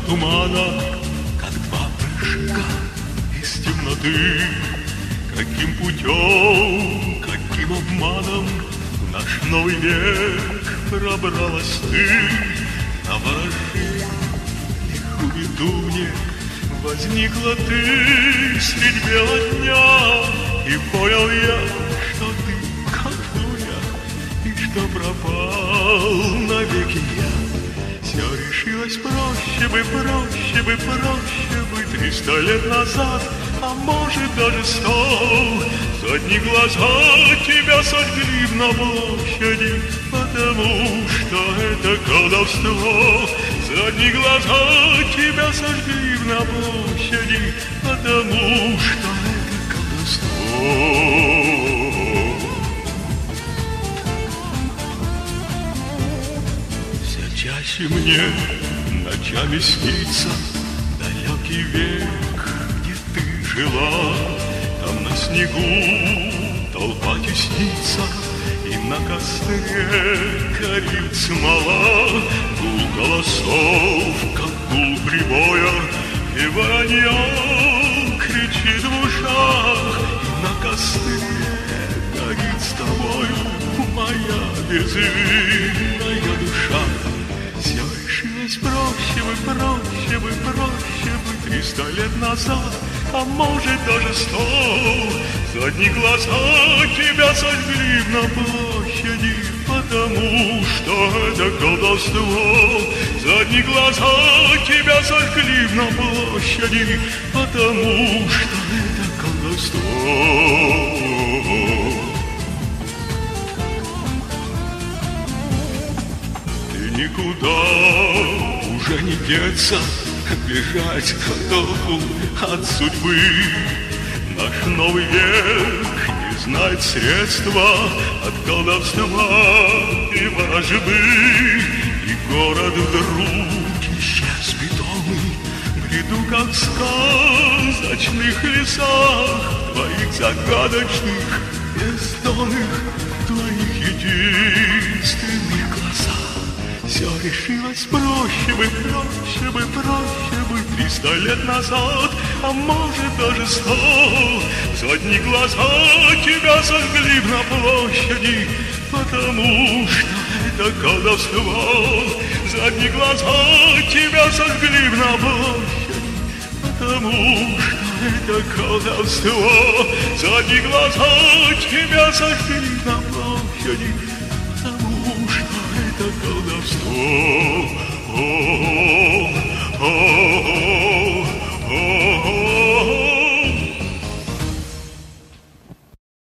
тумана, как два прыжка из темноты. Каким путем, каким обманом в наш новый век пробралась ты? Наворожи лиху беду мне, возникла ты средь бела дня, и понял я, что ты как дуня, и что пропал навеки я. Все решилось проще бы, проще бы, проще бы 300 лет назад, а может даже 100. За одни глаза тебя сожгли на площади, потому что это колдовство. За одни глаза тебя сожгли на площади, потому что это колдовство. Чаще мне ночами снится далекий век, где ты жила. Там на снегу толпа теснится, и на костре горит смола. Гул голосов, как гул прибоя, и воронье кричит в ушах. И на костре горит с тобою моя безвинная душа. Проще бы, проще бы, проще бы 300 лет назад, а может даже 100. За одни глаза тебя сожгли на площади, потому что это колдовство. За одни глаза тебя сожгли на площади, потому что это колдовство. Никуда уже не деться, бежать готову от судьбы. Наш новый век не знает средства от колдовства и ворожбы. И город вдруг исчез бетонный, бреду как в сказочных лесах твоих загадочных, бездонных, твоих единственных глазах. Все решилось проще бы, проще бы, проще бы 300 лет назад, а может даже 100. За одни глаза тебя сожгли на площади, потому что это колдовство. За одни глаза тебя сожгли на площади, потому что это колдовство. За одни глаза тебя сожгли на площади, потому что это колдовство.